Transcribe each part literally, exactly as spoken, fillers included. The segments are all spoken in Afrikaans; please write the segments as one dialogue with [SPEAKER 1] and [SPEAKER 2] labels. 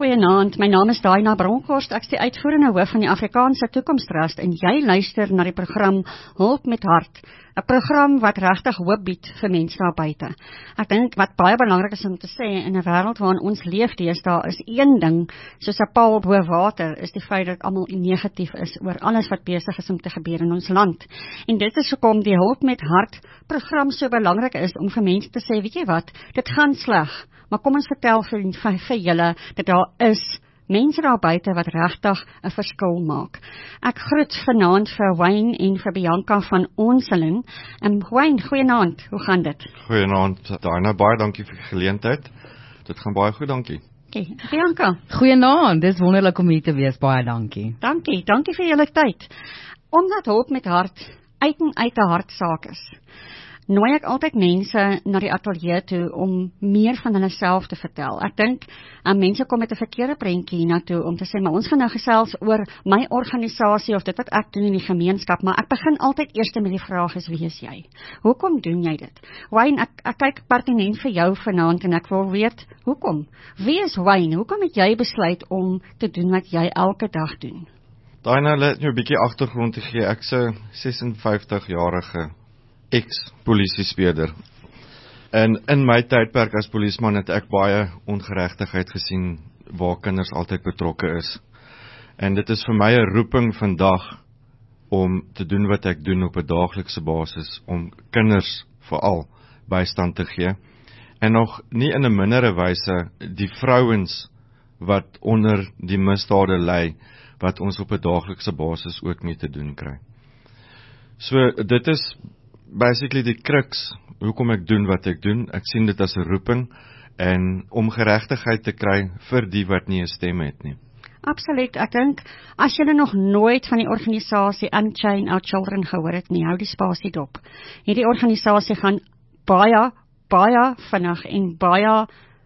[SPEAKER 1] Goeienaand, my naam is Daina Bronkhorst, ek is die uitvoerende hoof van die Afrikaanse Toekomstrust en jy luister na die program Hulp met Hart, 'n program wat regtig hoop bied vir mense daar buite. Ek dink wat baie belangrik is om te sê, in 'n wêreld waarin ons leef deesdae is een ding, soos 'n paal bo water, is die feit dat almal negatief is oor alles wat besig is om te gebeur in ons land. En dit is hoekom die Hulp met Hart program so belangrik is om vir mense te sê, weet jy wat, dit gaan sleg. Maar kom ons vertel vir, vir, vir julle dat daar is mense daar buite wat regtig 'n verskil maak. Ek groet vanaand vir Wayne en vir Bianca van Onselen. En Wayne, goeienaand, hoe gaan dit?
[SPEAKER 2] Goeienaand, Diana, baie dankie vir die geleentheid. Dit gaan baie goed, dankie.
[SPEAKER 1] Okay, Bianca.
[SPEAKER 3] Goeienaand, dis wonderlik om hier te wees, baie dankie.
[SPEAKER 1] Dankie, dankie vir julle tyd. Omdat Hulp met Hart uit en uit 'n hartsaak is, nooi ek altyd mense na die ateljee toe om meer van hulle self te vertel. Ek dink, uh, mense kom met 'n verkeerde prentjie hiernatoe om te sê, maar ons gaan nou gesels oor my organisasie of dit wat ek doen in die gemeenskap, maar ek begin altyd eers met die vraag is, wie is jy? Hoekom doen jy dit? Wayne, ek, ek kyk pertinent vir jou vanaand en ek wil weet, hoekom? Wie is Wayne? Hoekom het jy besluit om te doen wat jy elke dag doen?
[SPEAKER 2] Diana, let jou 'n bietjie agtergrond te gee. Ek's 'n ses-en-vyftig-jarige ex-polisiespeurder. En in my tydperk as polisieman het ek baie ongeregtigheid gesien waar kinders altyd betrokke is. En dit is vir my 'n roeping vandag om te doen wat ek doen op 'n daaglikse basis, om kinders veral bystand te gee. En nog nie in 'n mindere wyse die vrouens wat onder die misdade ly, wat ons op 'n daaglikse basis ook mee te doen kry. So dit is basically die crux, hoekom ek doen wat ek doen. Ek sien dit as 'n roeping en om geregtigheid te kry vir die wat nie 'n stem het nie.
[SPEAKER 1] Absoluut, ek dink, as julle nog nooit van die organisasie Unchain Our Children gehoor het nie, hou die spasie dop. Hierdie organisasie gaan baie, baie vinnig en baie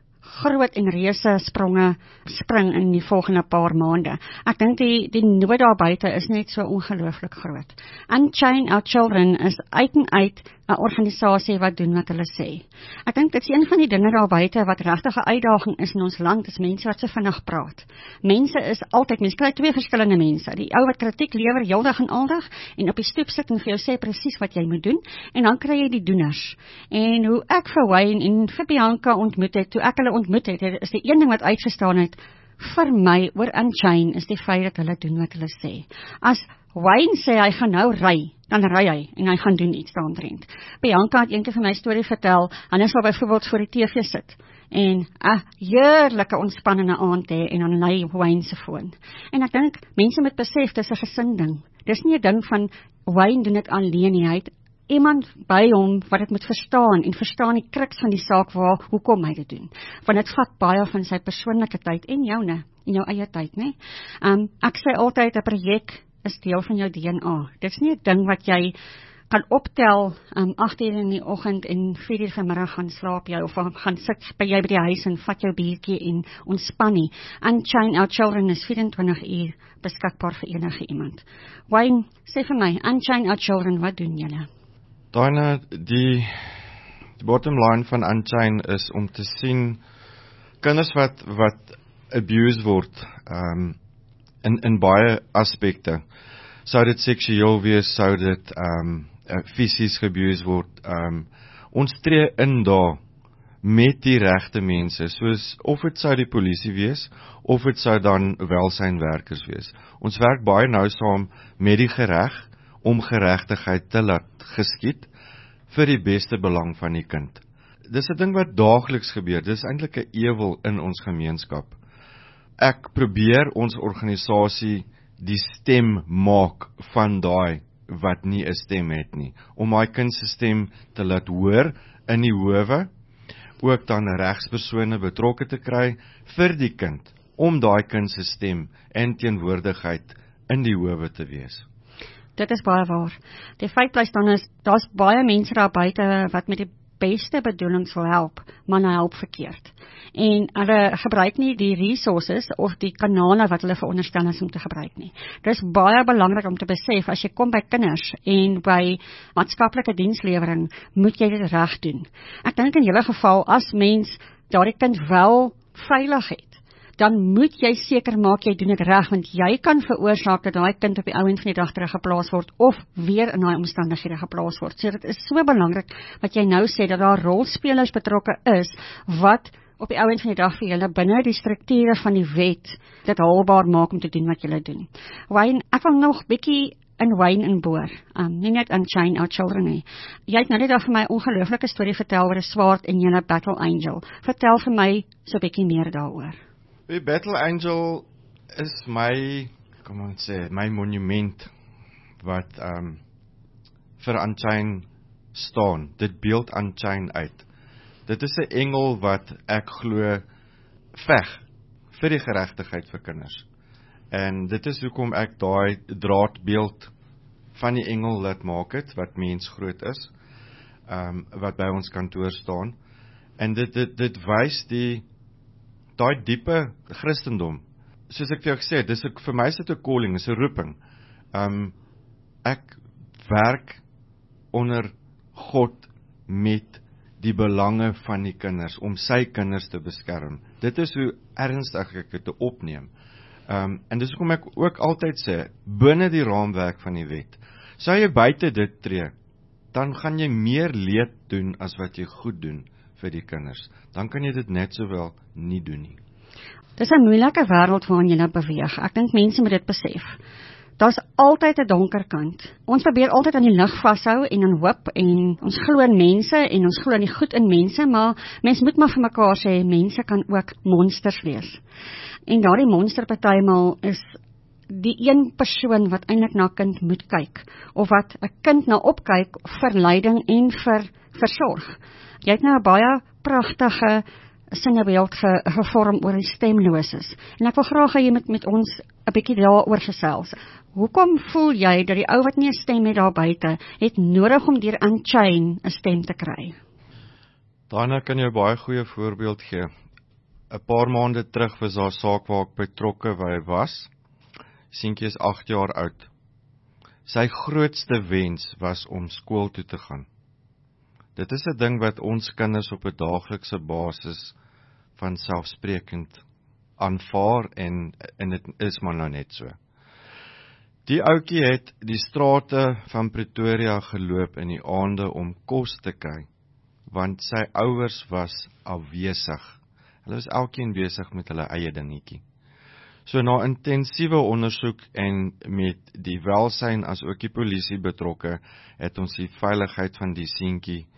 [SPEAKER 1] groot en reuse spronge spring in die volgende paar maande. Ek dink die, die nood daar buite is net so ongelooflik groot. Unchain Our Children is uit en uit 'n organisasie wat doen wat hulle sê. Ek dink dit is een van die dinge daar buite wat regtig 'n uitdaging is in ons land, is mense wat so vinnig praat. Mense is altyd, mense kry twee verskillende mense. Die ou wat kritiek lewer heeldag en aldag en op die stoep sit en vir jou sê presies wat jy moet doen, en dan kry jy die doeners. En hoe ek vir Wayne en vir Bianca ontmoet het, toe ek hulle ontmoet het, is die een ding wat uitgestaan het vir my oor Unchain is die feit dat hulle doen wat hulle sê. As Wayne sê hy gaan nou ry, dan ry hy en hy gaan doen iets daaromtrent. Bianca het eendag vir my storie vertel, en hy sal byvoorbeeld voor die T V sit en 'n heerlike ontspannende aand hê en dan lei Wayne se foon. En ek dink mense moet besef dis 'n gesin ding. Dis nie 'n ding van Wayne doen dit alleen nie, hy het iemand by hom wat dit moet verstaan en verstaan die kruks van die saak waar hoekom hy dit doen. Want dit vat baie van sy persoonlike tyd en joune, en jou eie tyd, né? Um, ek sê altyd 'n projek is deel van jou D N A. Dit is nie 'n ding wat jy kan optel um, agt uur in die oggend en vier uur vanmiddag gaan slaap jy, of gaan sit by jy by die huis en vat jou biertjie en ontspan nie. Unchain Our Children is vyf en twintig uur beskikbaar vir enige iemand. Wayne, sê vir my, Unchain Our Children, wat doen julle?
[SPEAKER 2] Diana, die, die bottom line van Unchain is om te sien kinders wat, wat abused word, um, in, in baie aspekte. Sou dit seksueel wees, sou dit um, fisies abused word. Um, ons tree in daar met die regte mense, soos of dit sou die polisie wees, of dit sou dan welsynwerkers wees. Ons werk baie nou saam met die gereg, om geregtigheid te laat geskied vir die beste belang van die kind. Dis 'n ding wat daagliks gebeur, dis eintlik 'n ewel in ons gemeenskap. Ek probeer ons organisasie die stem maak van daai wat nie 'n stem het nie, om daai kind se stem te laat hoor in die howe, ook dan regspersone betrokke te kry vir die kind, om daai kind se stem en teenwoordigheid in die howe te wees.
[SPEAKER 1] Dit is baie waar. Die feit bly staan is, daar's baie mense daar buite wat met die beste bedoelings wil help, maar hulle help verkeerd. En hulle gebruik nie die resources of die kanale wat hulle veronderstel is om te gebruik nie. Dit is baie belangrik om te besef, as jy kom by kinders en by maatskaplike dienslewering, moet jy dit reg doen. Ek dink in julle geval, as mens daardie kind wel veilig het, dan moet jy seker maak jy doen dit reg, want jy kan veroorsaak dat daai kind op die ou end van die dag teruggeplaas word of weer in daai omstandighede geplaas word. So dit is so belangrik wat jy nou sê dat daar rolspelers betrokke is wat op die ou end van die dag vir julle binne die strukture van die wet dit haalbaar maak om te doen wat julle doen. Wayne, ek wil nog bietjie in Wayne inboor, um, nie net Unchain Our Children nie. Jy het nou net vir my 'n ongelooflike storie vertel oor 'n swaard en julle Battle Angel. Vertel vir my so 'n bietjie meer daaroor.
[SPEAKER 2] Die Battle Angel is my, kom ons sê, my monument wat um, vir Unchain staan. Dit beeld Unchain uit. Dit is 'n engel wat ek glo veg vir die geregtigheid vir kinders. En dit is hoekom ek daai draadbeeld van die engel laat maak het, wat mens groot is, um, wat by ons kantoor staan. En dit dit dit wys die daai diepe Christendom. Soos ek vir jou gesê het, dis ek vir my is dit 'n calling, is 'n roeping. Um ek werk onder God met die belange van die kinders, om sy kinders te beskerm. Dit is hoe ernstig ek dit opneem. Um, en dis hoekom ek ook altyd sê, binne die raamwerk van die wet, sou jy buite dit tree, dan gaan jy meer leed doen as wat jy goed doen vir die kinders. Dan kan jy dit net sowel nie doen nie.
[SPEAKER 1] Dis 'n moeilike wêreld waarin jy nou beweeg. Ek dink mense moet dit besef. Daar's altyd 'n donker kant. Ons probeer altyd aan die lig vashou en aan hoop en ons glo in mense en ons glo in die goed in mense, maar mense moet maar vir mekaar sê, mense kan ook monsters wees. En daardie monster partymal is die een persoon wat eintlik na 'n kind moet kyk, of wat 'n kind na opkyk vir leiding en vir versorg. Jy het nou 'n baie pragtige sinnebeeld ge, gevorm oor die stemloses. En ek wil graag hê jy moet met ons 'n bietjie daaroor gesels. Hoekom voel jy dat die ou wat nie 'n stem het daar buite, het nodig om deur Unchain 'n stem te kry?
[SPEAKER 2] Daarna kan jy 'n baie goeie voorbeeld gee. 'n Paar maande terug was daar 'n saak waar ek betrokke waar hy was. Seentjie is agt jaar oud. Sy grootste wens was om skool toe te gaan. Dit is 'n ding wat ons kinders op 'n daaglikse basis van selfsprekend aanvaar en en dit is maar nou net so. Die ouetjie het die strate van Pretoria geloop in die aande om kos te kry, want sy ouers was afwesig. Hulle was elkeen besig met hulle eie dingetjie. So na intensiewe ondersoek en met die welsyn as ook die polisie betrokke, het ons die veiligheid van die seentjie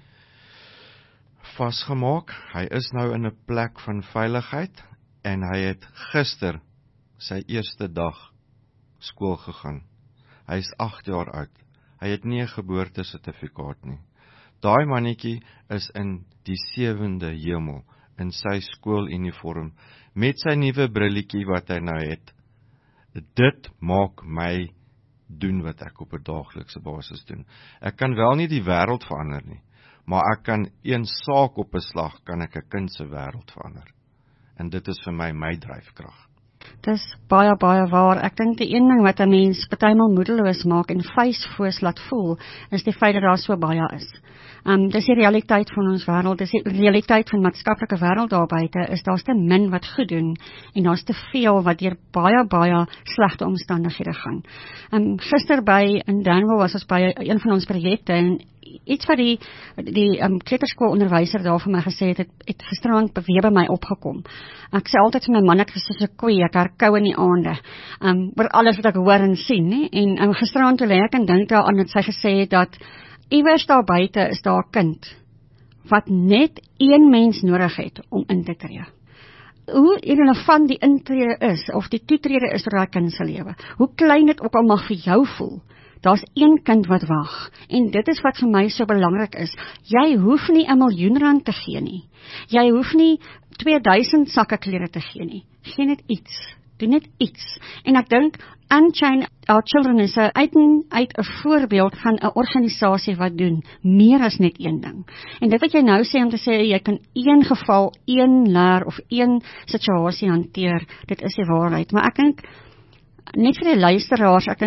[SPEAKER 2] vasgemaak. Hy is nou in 'n plek van veiligheid en hy het gister sy eerste dag skool gegaan. Hy is agt jaar oud. Hy het nie 'n geboortesertifikaat nie. Daai mannetjie is in die sewende hemel in sy skooluniform met sy nuwe brilletjie wat hy nou het. Dit maak my doen wat ek op 'n daaglikse basis doen. Ek kan wel nie die wêreld verander nie, maar ek kan een saak op 'n slag, kan ek 'n kind se wêreld verander. En dit is vir my my dryfkrag.
[SPEAKER 1] Dis baie, baie waar. Ek dink die een ding wat 'n mens partymal moedeloos maak en vuisfoos laat voel, is die feit dat daar so baie is. Um, dis die realiteit van ons wêreld, dis die realiteit van maatskaplike wêreld daar buite, is daar's te min wat goed doen, en daar's te veel wat deur baie, baie slegte omstandighede gaan. Um, gister by, in Danville was ons by een van ons projekte, en iets wat die, die um, kleuterskoolonderwyser daar vir my gesê het, het, het gisterand weer by my opgekom. Ek sê altyd vir my man, ek is soos 'n koei, ek herkou in die aande, um, oor alles wat ek hoor en sien, nie? En um, gisterand toe lê ek en dink daaraan dat sy gesê het dat iewers daar buite is daar 'n kind wat net een mens nodig het om in te tree. Hoe irrelevant die intrede is, of die toetrede is vir daai kind se lewe, hoe klein dit ook al mag vir jou voel, daar's een kind wat wag, en dit is wat vir my so belangrik is. Jy hoef nie 'n miljoen rand te gee nie, jy hoef nie twee duisend sakke klere te gee nie, gee net iets, doen net iets, en ek dink Unchain Our Children is uit en uit 'n voorbeeld van 'n organisasie wat doen meer as net een ding. En dit wat jy nou sê om te sê jy kan een geval, een leer of een situasie hanteer, dit is die waarheid. Maar ek dink net vir die luisteraars, ek dink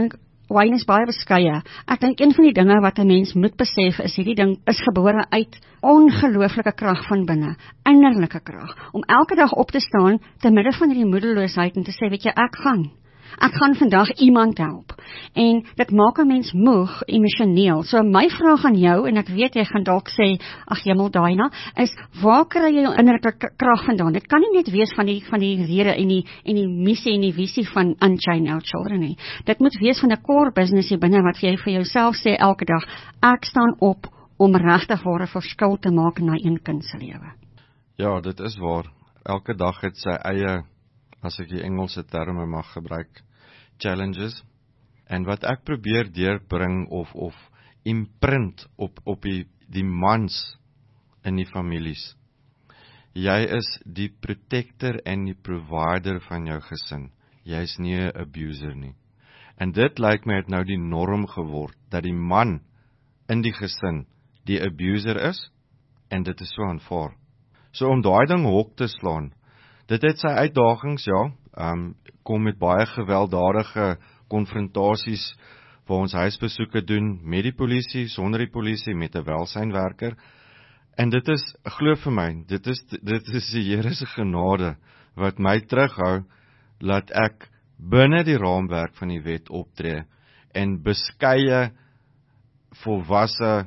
[SPEAKER 1] Wayne is baie beskeie. Ek dink een van die dinge wat 'n mens moet besef is hierdie ding is gebore uit ongelooflike krag van binne, innerlike krag, om elke dag op te staan te midde van hierdie moedeloosheid en te sê, weet jy, ek gaan Ek gaan vandag iemand help. En dit maak 'n mens moeg emosioneel. So my vraag aan jou, en ek weet jy gaan dalk sê, ag jemmel Daina, is waar kry jy jou innerlike krag vandaan? Dit kan nie net wees van die van die rede en die en die missie en die visie van Unchained Our Children nie. Dit moet wees van 'n core business hier binne wat jy vir jouself sê elke dag, ek staan op om regtig ware verskil te maak in my een kind se lewe.
[SPEAKER 2] Ja, dit is waar. Elke dag het sy eie, as ek die Engelse terme mag gebruik, challenges, en wat ek probeer deurbring of of imprint op op die die mans in die families. Jy is die protector en die provider van jou gesin. Jy is nie 'n abuser nie. En dit lyk my het nou die norm geword dat die man in die gesin die abuser is, en dit is so aanvaar. So om daai ding hok te slaan, dit het sy uitdagings, ja, um, kom met baie gewelddadige konfrontasies waar ons huisbesoeke doen met die polisie, sonder die polisie, met 'n welsynwerker. En dit is, glo vir my, dit is dit is die Here se genade wat my terughou laat ek binne die raamwerk van die wet optree en beskeie volwasse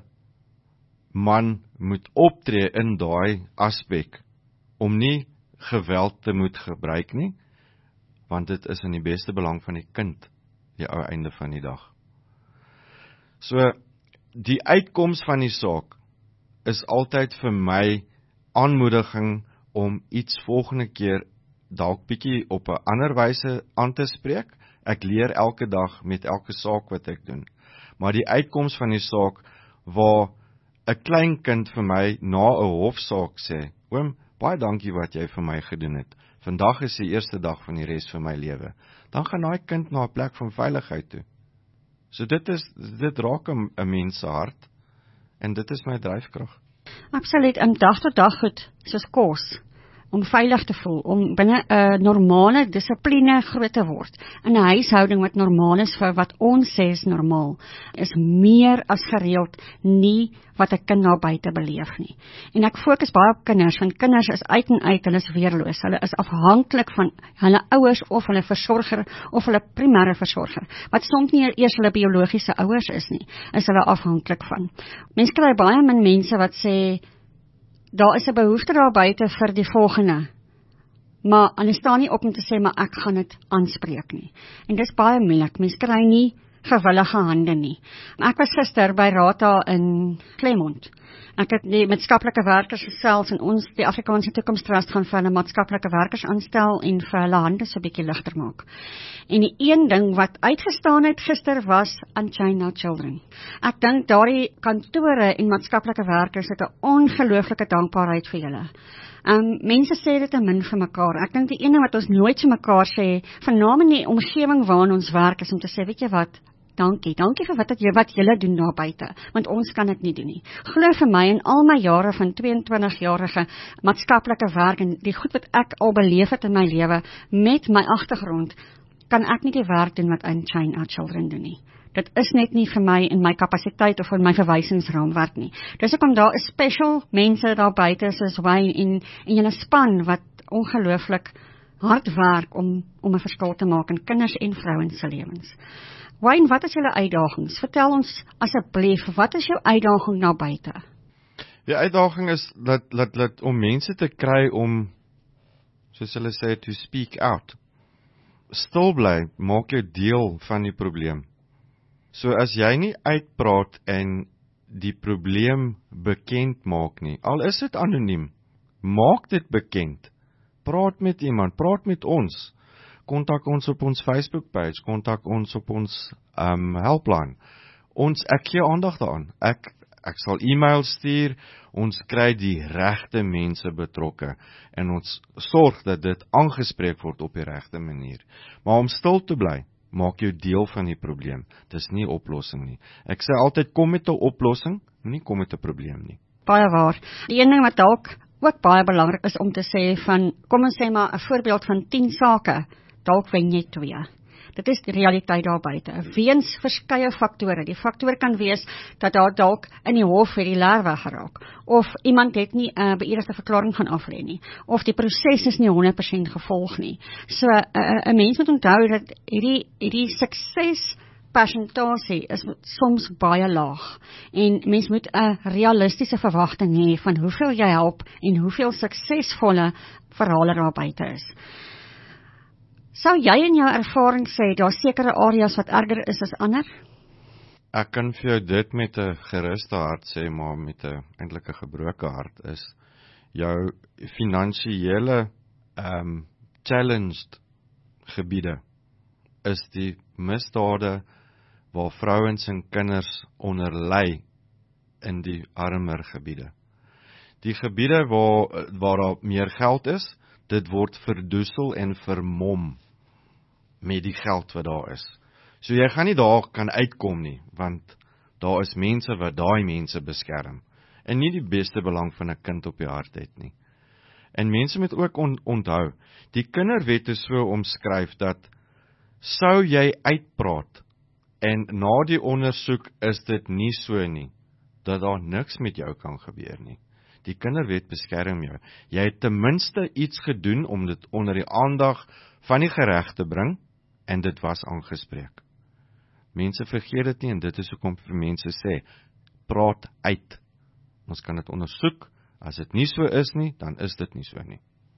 [SPEAKER 2] man moet optree in daai aspek om nie geweld te moet gebruik nie, want dit is in die beste belang van die kind, die ou einde van die dag. So, die uitkoms van die saak is altyd vir my aanmoediging om iets volgende keer dalk bietjie op 'n ander wyse aan te spreek. Ek leer elke dag met elke saak wat ek doen. Maar die uitkoms van die saak waar 'n klein kind vir my na 'n hofsaak sê, oom, baie dankie wat jy vir my gedoen het. Vandag is die eerste dag van die res van my lewe. Dan gaan daai kind na 'n plek van veiligheid toe. So dit is dit raak 'n mens se hart en dit is my dryfkrag.
[SPEAKER 1] Absoluut, in dag tot dag goed, soos kos, om veilig te voel, om binne 'n uh, normale dissipline groot te word. In 'n huishouding wat normaal is vir wat ons sê is normaal, is meer as gereeld nie wat 'n kind na buite beleef nie. En ek fokus baie op kinders, want kinders is uit en uit, hulle is weerloos, hulle is afhanklik van hulle ouers of hulle versorger of hulle primêre versorger, wat soms nie eers hulle biologiese ouers is nie, is hulle afhanklik van. Mense kry baie min mense wat sê, daar is 'n behoefte daar buite vir die volgende, maar hulle staan nie op om te sê, maar ek gaan dit aanspreek nie. En dis baie moeilik, mense kry nie gewillige hande nie. Ek was gister by Rata in Claremont. Ek het die maatskaplike werkers gesels en ons, die Afrikaanse Toekomstrust, gaan vir hulle maatskaplike werkers aanstel en vir hulle hande so 'n bietjie ligter maak. En die een ding wat uitgestaan het gister was Unchained Our Children. Ek dink daardie kantore en maatskaplike werkers het 'n ongelooflike dankbaarheid vir julle. Um, mense sê dit te min vir mekaar. Ek dink die ene wat ons nooit vir mekaar sê, vernaam in die omgewing waarin ons werk, is om te sê, weet jy wat, dankie, dankie vir wat het jy, wat julle doen daar buite, want ons kan dit nie doen nie. Glo vir my, in al my jare van tweeëntwintig-jarige maatskaplike werk, en die goed wat ek al beleef het in my lewe, met my agtergrond, kan ek nie die werk doen wat Unchained Our Children doen nie. Dit is net nie vir my in my kapasiteit of in my verwysingsraamwerk nie. Dis hoekom daar is special mense daar buite soos Wayne en, en julle span wat ongelooflik hard werk om, om 'n verskil te maak in kinders en vrouens se lewens. Wayne, wat is julle uitdagings? Vertel ons asseblief, wat is jou uitdaging na buite?
[SPEAKER 2] Die uitdaging is dat, dat, dat om mense te kry om, soos hulle sê, to speak out. Stil bly, maak jy deel van die probleem. So as jy nie uitpraat en die probleem bekend maak nie, al is dit anoniem, maak dit bekend. Praat met iemand, praat met ons. Kontak ons op ons Facebook page, kontak ons op ons um, helpline. Ons, ek gee aandag daaraan. Ek, ek sal e-mail stuur, ons kry die regte mense betrokke en ons sorg dat dit aangespreek word op die regte manier. Maar om stil te bly, maak jou deel van die probleem. Dis nie 'n oplossing nie. Ek sê altyd, kom met 'n oplossing, nie kom met 'n probleem nie.
[SPEAKER 1] Baie waar. Die een ding wat dalk ook baie belangrik is om te sê van, kom ons sê maar 'n voorbeeld van tien sake, dalk wen jy twee. Dit is die realiteit daar buite. Weens verskeie faktore. Die faktor kan wees dat daar dalk in die hof het die leer weggeraak, of iemand het nie 'n uh, beëdigde verklaring gaan aflê nie, of die proses is nie honderd persent gevolg nie. So 'n uh, uh, mens moet onthou dat hierdie hierdie sukses persentasie is soms baie laag en mens moet 'n realistiese verwagting hê van hoeveel jy help en hoeveel suksesvolle verhale daar buite is. Sou jy in jou ervaring sê daar sekere areas wat erger is as ander?
[SPEAKER 2] Ek kan vir jou dit met 'n geruste hart sê, maar met 'n eintlik 'n gebroke hart is jou finansiële um, challenged gebiede is die misdade waar vrouens en kinders onder ly in die armer gebiede. Die gebiede waar, waar daar meer geld is, dit word verdoesel en vermom met die geld wat daar is. So jy gaan nie daar kan uitkom nie, want daar is mense wat daai mense beskerm, en nie die beste belang van 'n kind op die hart het nie. En mense moet ook on, onthou, die kinderwet is so omskryf dat, sou jy uitpraat, en na die ondersoek is dit nie so nie, dat daar niks met jou kan gebeur nie. Die kinderwet beskerm jou. Jy het ten minste iets gedoen om dit onder die aandag van die gereg te bring, en dit was aangespreek. Mense vergeet dit nie, en dit is hoekom vir mense sê, praat uit. Ons kan dit ondersoek, as dit nie so is nie, dan is dit nie so nie.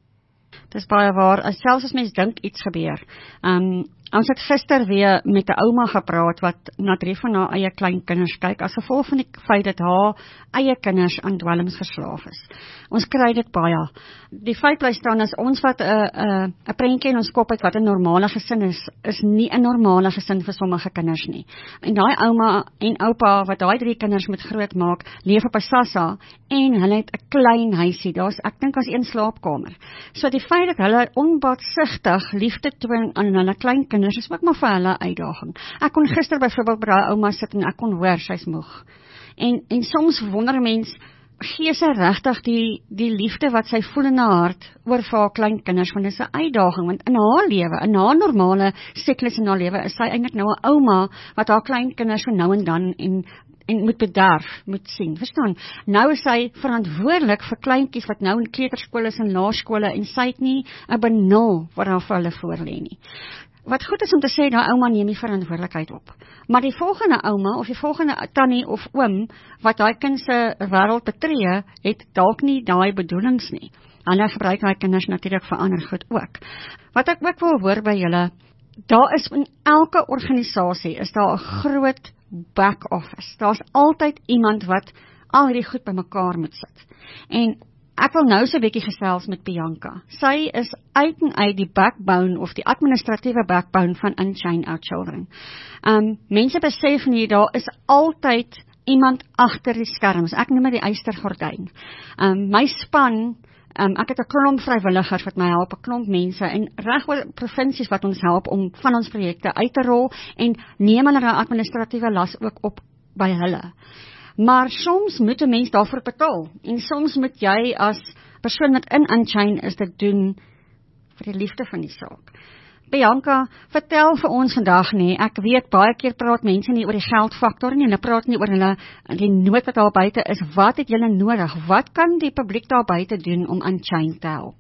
[SPEAKER 1] Dis baie waar, as selfs as mens dink iets gebeur. Um, ons het gister weer met 'n ouma gepraat wat na drie van haar eie klein kinders kyk, as gevolg van die feit dat haar eie kinders aan dwelms verslaaf is. Ons kry dit baie. Die feit bly staan, as ons wat 'n 'n 'n prentjie in ons kop het wat 'n normale gesin is, is nie 'n normale gesin vir sommige kinders nie. En daai ouma en oupa wat daai drie kinders moet grootmaak, leef op 'n sassa en hulle het 'n klein huisie. Daar's ek dink as een slaapkamer. So die feit dat hulle onbaatsigtig liefde toon aan hulle klein kinders is ook maar vir hulle 'n uitdaging. Ek kon gister byvoorbeeld by daai ouma sit en ek kon hoor sy's moeg. En en soms wonder mens, gee sy regtig die die liefde wat sy voel in haar hart oor vir haar klein kinders, want dit is 'n uitdaging, want in haar lewe, in haar normale siklus in haar lewe, is sy eintlik nou 'n ouma wat haar klein kinders so nou en dan en en moet bederf, moet sien, verstaan? Nou is sy verantwoordelik vir kleintjies wat nou in kleuterskole is en laerskole, en sy het nie 'n benul wat daar vir hulle voorlê nie. Wat goed is om te sê, daai ouma neem die verantwoordelikheid op. Maar die volgende ouma, of die volgende tannie of oom, wat daai kind se wêreld betree, het dalk nie daai bedoelings nie. Hulle gebruik daai kinders natuurlik vir ander goed ook. Wat ek ook wil hoor by julle, daar is in elke organisasie, is daar 'n groot back office. Daar's altyd iemand wat al hierdie goed bymekaar moet sit. En ek wil nou so 'n bietjie gesels met Bianca. Sy is uit en uit die backbone of die administratiewe backbone van Unchain Our Children. Um, mense besef nie, daar is altyd iemand agter die skerms. Ek noem dit die eystergordyn. Um, my span, um, ek het 'n klomp vrywilligers wat my help, 'n klomp mense, en reg oor provinsies wat ons help om van ons projekte uit te rol, en neem hulle daai administratiewe las ook op by hulle. Maar soms moet 'n mens daarvoor betaal, en soms moet jy as persoon wat in Unchain is dit doen vir die liefde van die saak. Bianca, vertel vir ons vandag nie, ek weet baie keer praat mense nie oor die geldfaktor nie, hulle praat nie oor hulle die nood wat daar buite is. Wat het julle nodig? Wat kan die publiek daar buite doen om Unchain te help?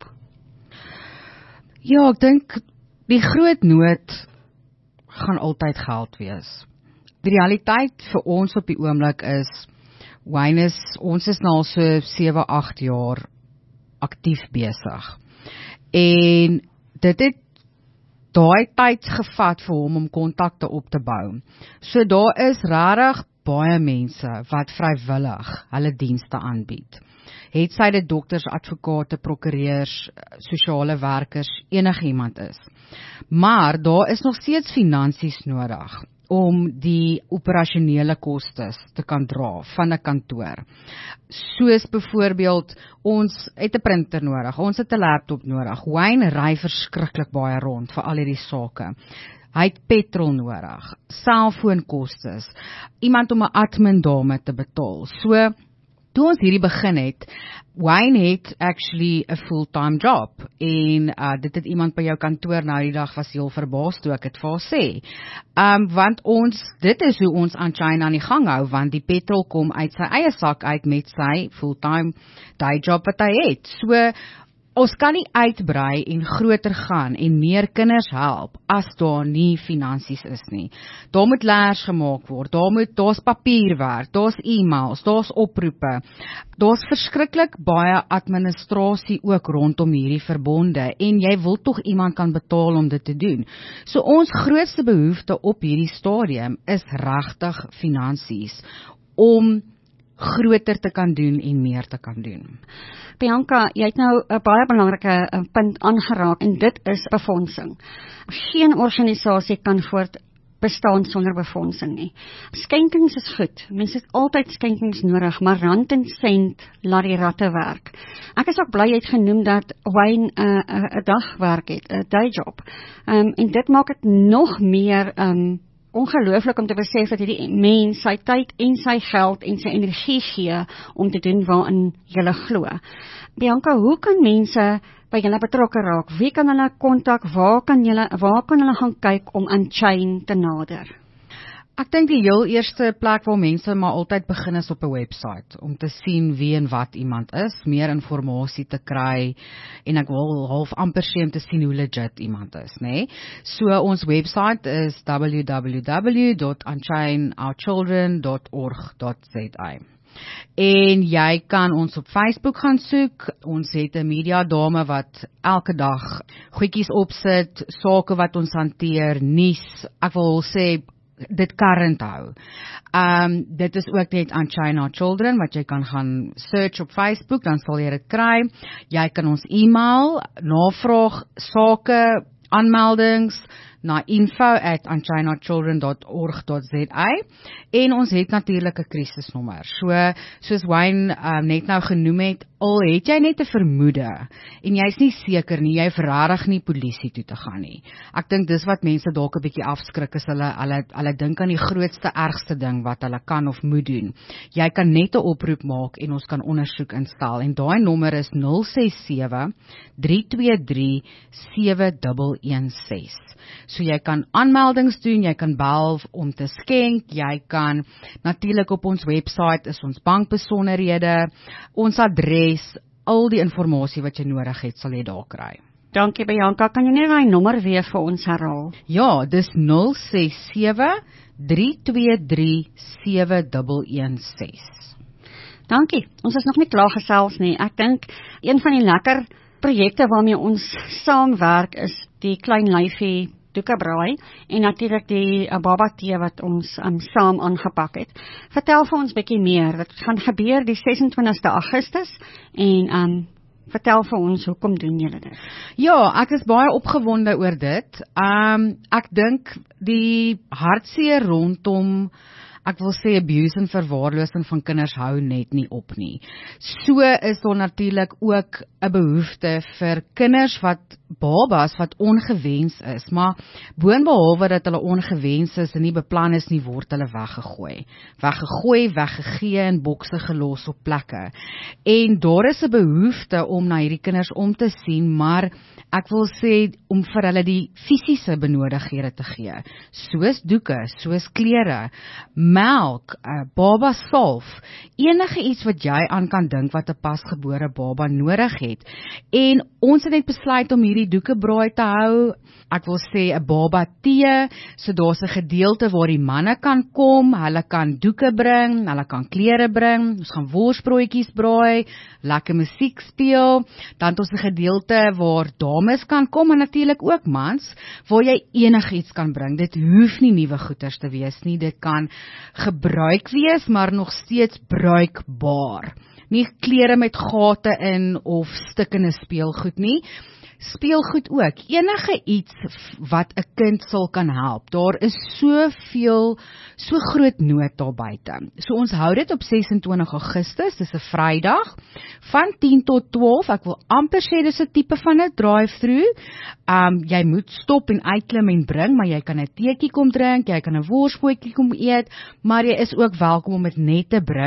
[SPEAKER 3] Ja, ek dink die groot nood gaan altyd geld wees. Die realiteit vir ons op die oomblik is, Wayne is, ons is nou al so sewe, agt jaar aktief besig. En dit het daai tyd gevat vir hom om kontakte op te bou. So daar is regtig baie mense wat vrywillig hulle dienste aanbied. Het sy dit dokters, advokate, prokureurs, sosiale werkers, enigiemand is. Maar daar is nog steeds finansies nodig om die operasionele kostes te kan dra van 'n kantoor. Soos byvoorbeeld, ons het 'n printer nodig, ons het 'n laptop nodig. Wayne ry verskriklik baie rond vir al hierdie sake. Hy het petrol nodig, selfoonkostes, iemand om 'n admin dame te betaal. So toe ons hierdie begin het, Wayne het actually 'n full-time job en uh, dit het iemand by jou kantoor nou die dag was heel verbaas toe ek het vir haar sê. Um, want ons, dit is hoe ons Unchained aan die gang hou, want die petrol kom uit sy eie sak uit met sy full-time day job wat hy het. So, ons kan nie uitbrei en groter gaan en meer kinders help as daar nie finansies is nie. Daar moet leers gemaak word, daar moet daar's papierwerk, daar's e-mails, daar's oproepe. Daar's verskriklik baie administrasie ook rondom hierdie verbonde en jy wil tog iemand kan betaal om dit te doen. So ons grootste behoefte op hierdie stadium is regtig finansies om groter te kan doen en meer te kan doen.
[SPEAKER 1] Bianca, jy het nou 'n baie belangrike uh, punt aangeraak en dit is befondsing. Geen organisasie kan voort bestaan sonder befondsing nie. Skenkings is goed. Mense het altyd skenkings nodig, maar rand en sent laat die ratte werk. Ek is ook bly jy het genoem dat Wayne 'n uh, 'n uh, dagwerk het, 'n day job. Um, en dit maak dit nog meer um, ongelooflik om te besef dat hierdie mens sy tyd en sy geld en sy energie gee om te doen waarin julle glo. Bianca, hoe kan mense by julle betrokke raak? Wie kan hulle kontak? Waar kan julle waar kan hulle gaan kyk om Unchained te nader?
[SPEAKER 3] Ek dink die heel eerste plek waar mense maar altyd begin is op 'n website, om te sien wie en wat iemand is, meer inligting te kry, en ek wil half amper sê om te sien hoe legit iemand is, nê? Nee? So ons website is w w w dot unchain our children dot org dot z a. En jy kan ons op Facebook gaan soek. Ons het 'n media dame wat elke dag goedjies opsit, sake wat ons hanteer, nuus, ek wil sê dit current hou. Um, dit is ook net Unchained Our Children, wat jy kan gaan search op Facebook, dan sal jy dit kry. Jy kan ons e-mail, navraag, sake, aanmeldings, na info at unchain our children dot org dot z a, en ons het natuurlik 'n krisisnommer. So, soos Wayne um, net nou genoem het, al het jy net 'n vermoede, en jy's nie seker nie, jy hoef regtig nie polisie toe te gaan nie. Ek dink dis wat mense dalk 'n bietjie afskrik, is hulle, hulle, hulle dink aan die grootste, ergste ding wat hulle kan of moet doen. Jy kan net 'n oproep maak, en ons kan ondersoek instel, en daai nommer is nul ses sewe drie twee drie sewe een een ses. So jy kan aanmeldings doen, jy kan bel om te skenk, jy kan natuurlik op ons website is ons bankbesonderhede, ons adres, al die inligting wat jy nodig het, sal jy daar kry.
[SPEAKER 1] Dankie Bianca, kan jy net daai nommer weer vir ons herhaal?
[SPEAKER 3] Ja, dis nul ses sewe drie twee drie sewe een een ses.
[SPEAKER 1] Dankie, ons is nog nie klaar gesels nie. Ek dink een van die lekker projekte waarmee ons saamwerk is die Klein Lyfie Doekebraai en natuurlik die uh, Baba Tee wat ons um, saam aangepak het. Vertel vir ons bietjie meer. Dit gaan gebeur die ses en twintigste Augustus en um, vertel vir ons hoekom doen julle dit?
[SPEAKER 3] Ja, ek is baie opgewonde oor dit. Um, ek dink die hartseer rondom, ek wil sê abuse en verwaarlosing van kinders hou net nie op nie. So is daar natuurlik ook 'n behoefte vir kinders wat babas wat ongewens is, maar boonbehalwe dat hulle ongewens is en nie beplan is nie, word hulle weggegooi. Weggegooi, weggegee in bokse gelos op plekke. En daar is 'n behoefte om na hierdie kinders om te sien, maar ek wil sê om vir hulle die fisiese benodighede te gee, soos doeke, soos klere, melk, uh, baba salf, enige iets wat jy aan kan dink wat 'n pasgebore baba nodig het. En ons het net besluit om hierdie doekebraai te hou. Ek wil sê 'n baba tee, so daar's 'n gedeelte waar die manne kan kom, hulle kan doeke bring, hulle kan klere bring, ons gaan worsbroodjies braai, lekker musiek speel, dan het ons 'n gedeelte waar dames kan kom en natuurlik ook mans, waar jy enigiets kan bring. Dit hoef nie nuwe goeders te wees nie, dit kan gebruik wees, maar nog steeds bruikbaar. Nie klere met gate in of stikkende speelgoed nie. Speelgoed ook, enige iets wat 'n kind sal kan help. Daar is soveel, so groot nood daar buite. So ons hou dit op ses en twintig Augustus, dis 'n Vrydag, van tien tot twaalf, ek wil amper sê dis 'n tipe van 'n drive-through. Um, jy moet stop en uitklim en bring, maar jy kan 'n teetjie kom drink, jy kan 'n worsbroodjie kom eet, maar jy is ook welkom om dit net te bring.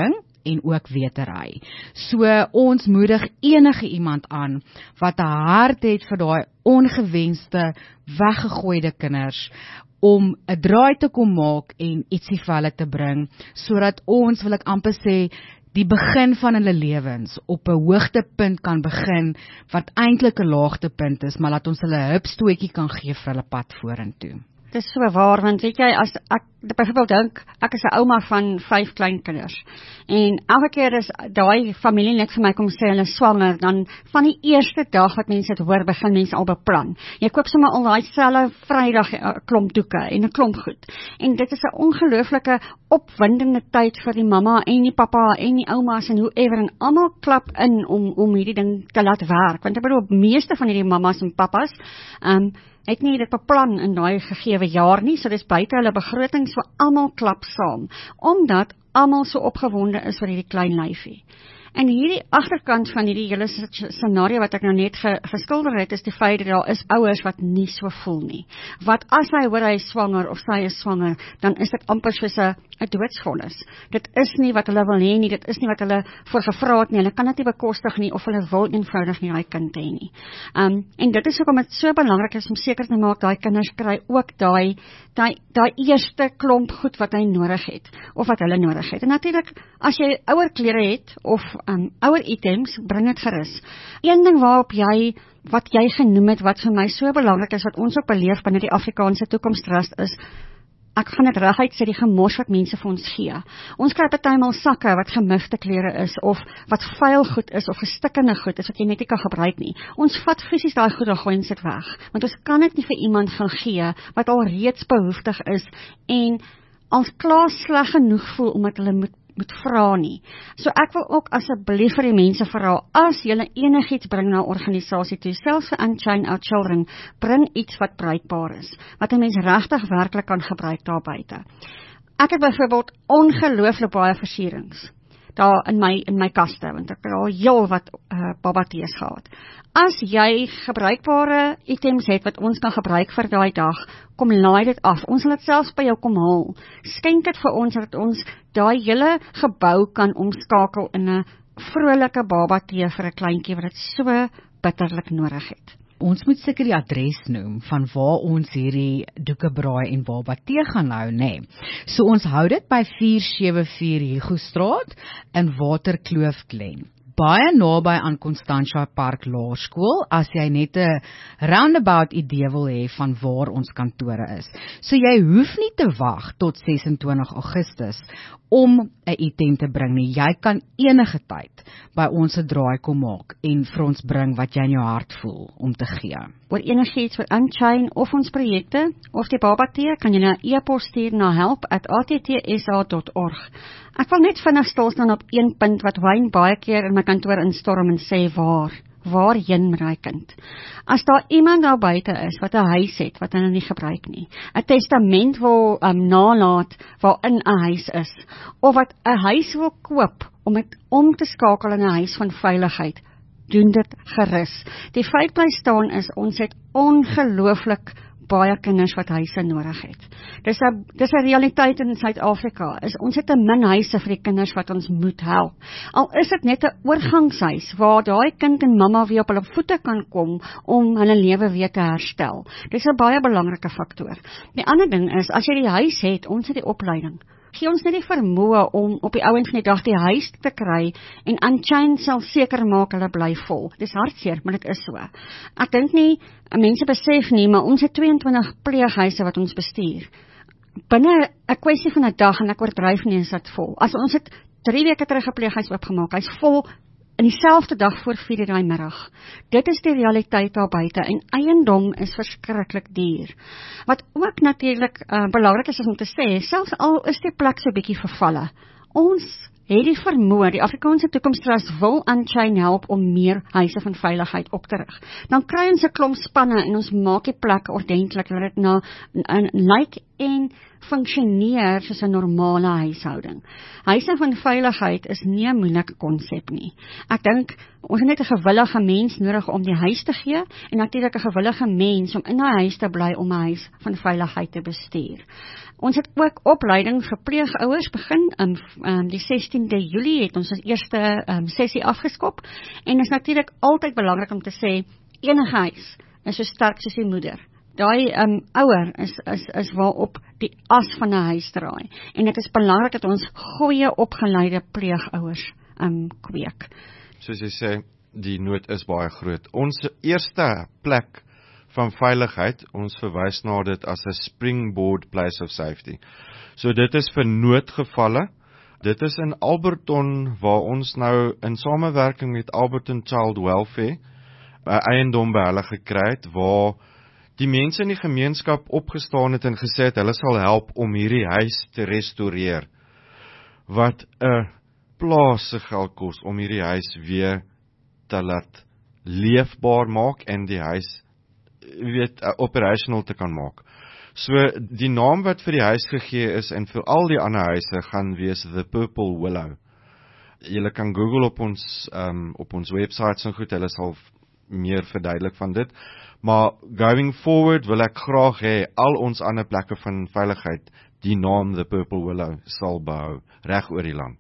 [SPEAKER 3] en ook wetery. So ons moedig enige iemand aan wat 'n hart het vir daai ongewenste, weggegooide kinders om 'n draai te kom maak en ietsie vir hulle te bring, sodat ons, wil ek amper sê, die begin van hulle lewens op 'n hoogtepunt kan begin, wat eintlik 'n laagtepunt is, maar laat ons hulle 'n hupstootjie kan gee vir hulle pad vorentoe.
[SPEAKER 1] Dit is so waar, want weet jy, as ek byvoorbeeld dink, ek is 'n ouma van vyf kleinkinders, en elke keer as daai familie net vir my kom sê hulle is swanger, dan van die eerste dag wat mense dit hoor, begin mense al beplan. Jy koop sommer al daai selfe Vrydag 'n klomp doeke en 'n klomp goed. En dit is 'n ongelooflike opwindende tyd vir die mamma en die pappa en die oumas en whoever, en almal klap in om om hierdie ding te laat werk. Want ek bedoel, meeste van hierdie mammas en pappas, um, het nie dit beplan in daai gegewe jaar nie, so dis buite hulle begroting, so almal klap saam, omdat almal so opgewonde is vir hierdie klein lyfie. En hierdie agterkant van hierdie hele scenario wat ek nou net ge, geskilder het, is die feit dat daar is ouers wat nie so voel nie. Wat as hy hoor hy is swanger of sy is swanger, dan is dit amper soos 'n 'n doodsvonnis. Dit is nie wat hulle wil hê nie, dit is nie wat hulle voor gevra het nie, hulle kan dit nie bekostig nie, of hulle wil eenvoudig nie daai kind hê nie. Um, en dit is hoekom dit so belangrik is om seker te maak daai kinders kry ook daai daai daai eerste klomp goed wat hy nodig het, of wat hulle nodig het. En natuurlik, as jy ouer klere het, of um, ouer items, bring dit gerus. Een ding waarop jy, wat jy genoem het, wat vir my so belangrik is, wat ons ook beleef binne die Afrikaanse Toekomstrust is, ek gaan dit reguit sê, die gemors wat mense vir ons gee. Ons kry partymal sakke wat gemifte klere is, of wat vuil goed is, of gestikkende goed is, wat jy net nie kan gebruik nie. Ons vat fisies daai goed en gooi ons dit weg, want ons kan dit nie vir iemand gaan gee, wat al reeds behoeftig is, en als klaar sleg genoeg voel, omdat hulle moet moet vra nie. So ek wil ook asseblief vir die mense vra, as julle enigiets bring na 'n organisasie toe, selfs vir Unchained Our Children, bring iets wat bruikbaar is, wat 'n mens regtig werklik kan gebruik daar buite. Ek het byvoorbeeld ongelooflik baie versierings daar in my in my kaste, want ek het al heel wat uh, babatees gehad. As jy gebruikbare items het wat ons kan gebruik vir daai dag, kom laai dit af. Ons sal dit selfs by jou kom haal. Skenk dit vir ons, dat ons daai hele gebou kan omskakel in 'n vrolike babatee vir 'n kleintjie wat dit so bitterlik nodig het.
[SPEAKER 3] Ons moet seker die adres noem van waar ons hierdie doeke braai en babatee gaan hou, nê. Nee. So ons hou dit by vier sewe vier Hugo Straat in Waterkloof Glen. Baie naby aan Constantia Park Laerskool, as jy net 'n roundabout idee wil hê van waar ons kantore is. So jy hoef nie te wag tot ses en twintig Augustus om 'n item te bring nie. Jy kan enige tyd by ons 'n draai kom maak en vir ons bring wat jy in jou hart voel om te gee.
[SPEAKER 1] Oor enigiets vir Unchained of ons projekte of die babatee, kan jy 'n e-pos stuur na help at a t t s a dot org. Ek wil net vinnig stil staan op een punt wat Wayne baie keer in my kantoor instorm en sê, waar, waarheen met daai kind? As daar iemand daar buite is wat 'n huis het wat hulle nie gebruik nie, 'n testament wil um, nalaat waarin 'n huis is, of wat 'n huis wil koop om dit om te skakel in 'n huis van veiligheid, doen dit gerus. Die feit bly staan is, ons het ongelooflik baie kinders wat huise nodig het. Dis 'n dis 'n realiteit in Suid-Afrika. Is ons het 'n min huise vir die kinders wat ons moet help. Al is dit net 'n oorgangshuis waar daai kind en mamma weer op hulle voete kan kom om hulle lewe weer te herstel. Dis 'n baie belangrike faktor. Die ander ding is, as jy die huis het, ons het die opleiding. Gee ons net die vermoë om op die ouend van die dag die huis te kry, en Unchained sal seker maak hulle bly vol. Dis hartseer, maar dit is so. Ek dink nie, mense besef nie, maar ons het twee en twintig pleeghuise wat ons bestuur. Binne 'n kwessie van 'n dag, en ek oordryf nie, is dit vol. As ons het drie weke terug 'n pleeghuis oopgemaak, hy's vol in dieselfde dag voor vier daai middag. Dit is die realiteit daar buite, en eiendom is verskriklik duur. Wat ook natuurlik uh, belangrik is om te sê, selfs al is die plek so bietjie vervalle, ons het die vermoë, die Afrikaanse Toekomstrust wil Unchained help om meer huise van veiligheid op te rig. Dan kry ons 'n klomp spanne en ons maak die plek ordentlik, dat dit na lyk en funksioneer soos 'n normale huishouding. Huise van veiligheid is nie 'n moeilike konsep nie. Ek dink ons het net 'n gewillige mens nodig om die huis te gee en natuurlik 'n gewillige mens om in 'n huis te bly om 'n huis van veiligheid te bestuur. Ons het ook opleiding vir pleegouers begin. Um, um, die sestiende Julie het ons ons eerste um, sessie afgeskop en is natuurlik altyd belangrik om te sê enige huis is so sterk soos die moeder. Daai um, ouer is, is, is waarop die as van 'n huis draai. En dit is belangrik dat ons goeie opgeleide pleegouers um, kweek.
[SPEAKER 2] Soos jy sê, die nood is baie groot. Ons eerste plek van veiligheid, ons verwys na dit as 'n springboard place of safety. So dit is vir noodgevalle. Dit is in Alberton waar ons nou in samewerking met Alberton Child Welfare 'n eiendom by hulle gekry het waar die mense in die gemeenskap opgestaan het en gesê het hulle sal help om hierdie huis te restoreer. Wat 'n plaas se geld kos om hierdie huis weer te laat leefbaar maak en die huis weet uh, operational te kan maak. So die naam wat vir die huis gegee is en vir al die ander huise gaan wees The Purple Willow. Julle kan Google op ons um, op ons websites en goed, hulle sal meer verduidelik van dit. Maar going forward wil ek graag hê al ons ander plekke van veiligheid die naam The Purple Willow sal behou reg oor die land.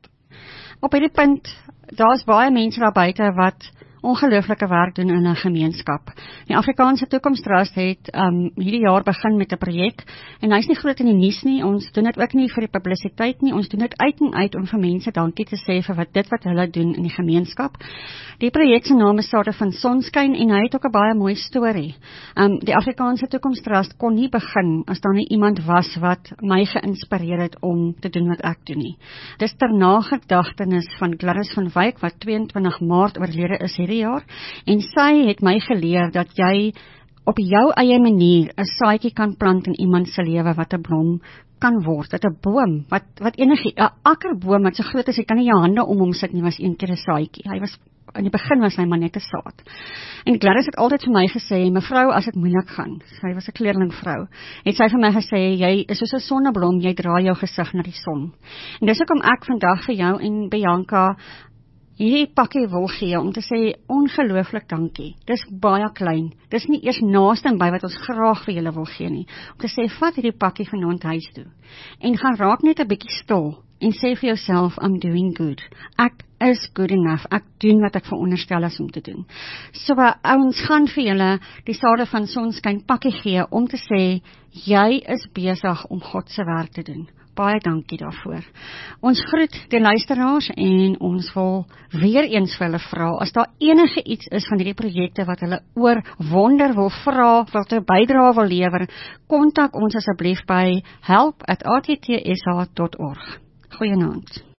[SPEAKER 1] Op hierdie punt, daar's baie mense daar buite wat ongelooflike werk doen in 'n gemeenskap. Die Afrikaanse Toekomstrust het um, hierdie jaar begin met 'n projek en hy's nie groot in die nuus nie. Ons doen dit ook nie vir die publisiteit nie. Ons doen dit uit en uit om vir mense dankie te sê vir wat dit wat hulle doen in die gemeenskap. Die projek se naam is Sade van Sonskyn en hy het ook 'n baie mooi storie. Um, die Afrikaanse Toekomstrust kon nie begin as daar nie iemand was wat my geïnspireer het om te doen wat ek doen nie. Dis ter nagedagtenis van Gladys van Wyk wat tweeëntwintig Maart oorlede is hierdie jaar en sy het my geleer dat jy op jou eie manier 'n saadjie kan plant in iemand se lewe wat 'n blom kan word, dat 'n boom, wat wat enige 'n akkerboom wat so groot is, jy kan nie jou hande om hom sit nie, was een keer 'n saadjie. Hy was in die begin was hy maar net 'n saad. En Gladys het altyd vir my gesê, mevrou, as dit moeilik gaan, sy was 'n kleerlingvrou, het sy vir my gesê, jy is soos 'n sonneblom, jy draai jou gesig na die son. En dis hoekom ek vandag vir jou en Bianca hierdie pakkie wil gee om te sê ongelooflik dankie. Dis baie klein. Dis nie eers naaste by wat ons graag vir julle wil gee nie. Om te sê vat hierdie pakkie vanaand huis toe en gaan raak net 'n bietjie stil en sê vir jouself I'm doing good. Ek is good enough. Ek doen wat ek veronderstel is om te doen. So uh, ons gaan vir julle die Sade van Sonskyn pakkie gee om te sê jy is besig om God se werk te doen. Baie dankie daarvoor. Ons groet die luisteraars en ons wil weer eens vir hulle vra, as daar enige iets is van hierdie projekte wat hulle oor wonder wil vra, wat 'n bydrae wil lewer, kontak ons asseblief by help at a t t s h dot org. Goeienaand.